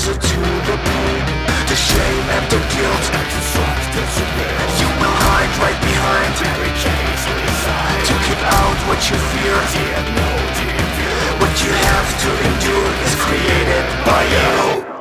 closer to the pain, the shame and the guilt, and the fuck that's a pain. You will hide right behind barricades inside to keep out what you fear. What you have to endure is created by you.